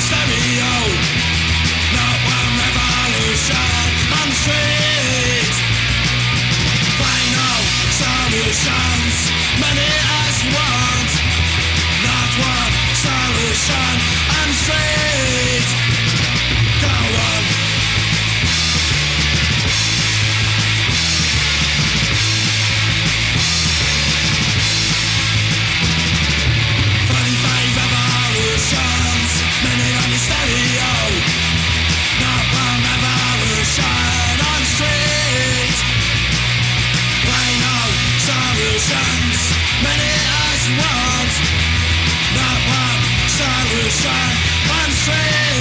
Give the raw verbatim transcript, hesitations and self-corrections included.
stereo. Not one revolution on the street. Final solutions, many as you want. Not one solution on the street. Go on. Forty-five revolutions, many on the stereo. Not one revolution on the street. Final solutions, many as you want. Not one solution on the street.